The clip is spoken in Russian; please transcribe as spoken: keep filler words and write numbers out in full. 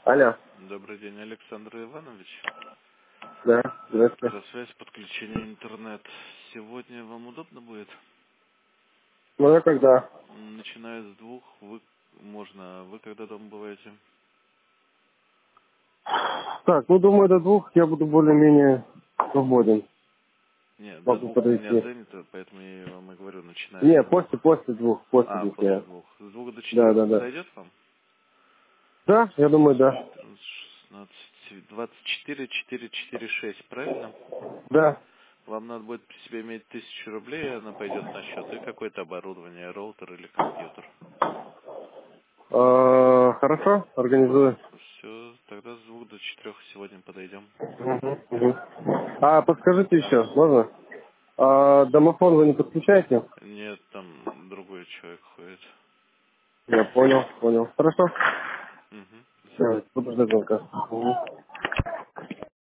Алло. Добрый день, Александр Иванович. Да, здравствуйте. Электросвязь, подключение интернет. Сегодня вам удобно будет? Ну, я когда? М, Начиная с двух, вы можно. Вы когда дома бываете? Так, ну, думаю, до двух я буду более-менее свободен. Нет, до Могу двух у меня подойти. занято, поэтому я вам и говорю, начиная с Не, двух. после, после двух, после А, двух после я. двух. С двух до Да, четырех да, да. подойдет вам? Да, я думаю, да. четырнадцать, шестнадцать, двадцать четыре, четыре, четыре, шесть, правильно? Да. Вам надо будет при себе иметь тысячу рублей, и она пойдет на счет, и какое-то оборудование, роутер или компьютер. Э, хорошо, организую. Все, тогда с двух до четырех сегодня подойдем. Мгм, мгм. А, подскажите еще, можно? А, домофон вы не подключаете? Нет, там другой человек ходит. Я понял, понял. Хорошо. Угу. До Все, свидания. буду ждать звонка. Мгм.